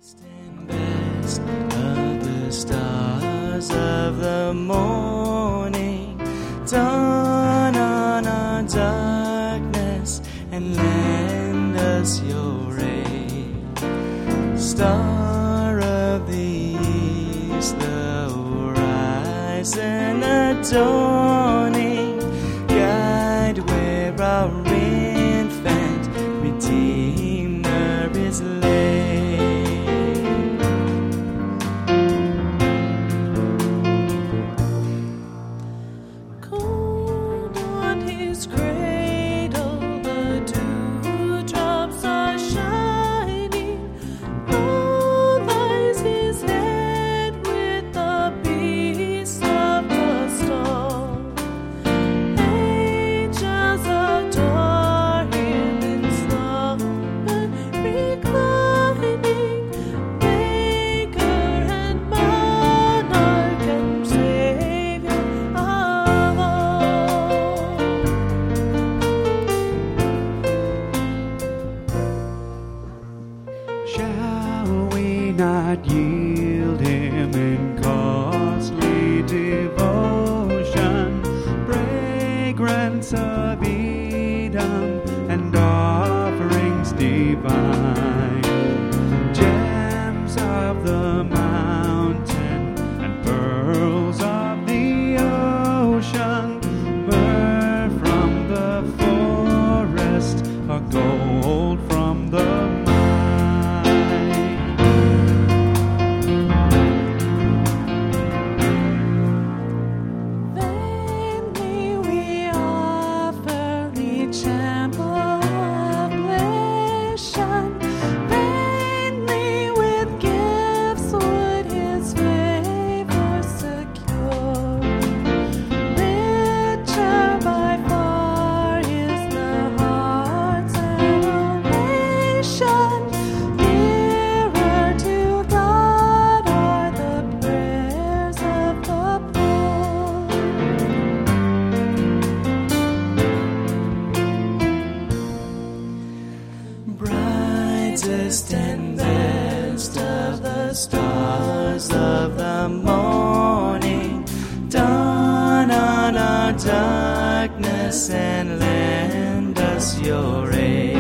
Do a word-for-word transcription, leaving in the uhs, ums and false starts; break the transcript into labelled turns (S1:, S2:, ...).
S1: And best of the stars of the morning, dawn on our darkness and lend us your ray. Star of the east, the horizon adorning, guide where our infant Redeemer is laid.
S2: Shall we not yield him in costly devotion, fragrance of Edom and offerings divine, gems of the mountain and pearls of the ocean, myrrh from the forest, or gold from the mine?
S1: Brightest and best of the stars of the morning, dawn on our darkness and lend us your aid.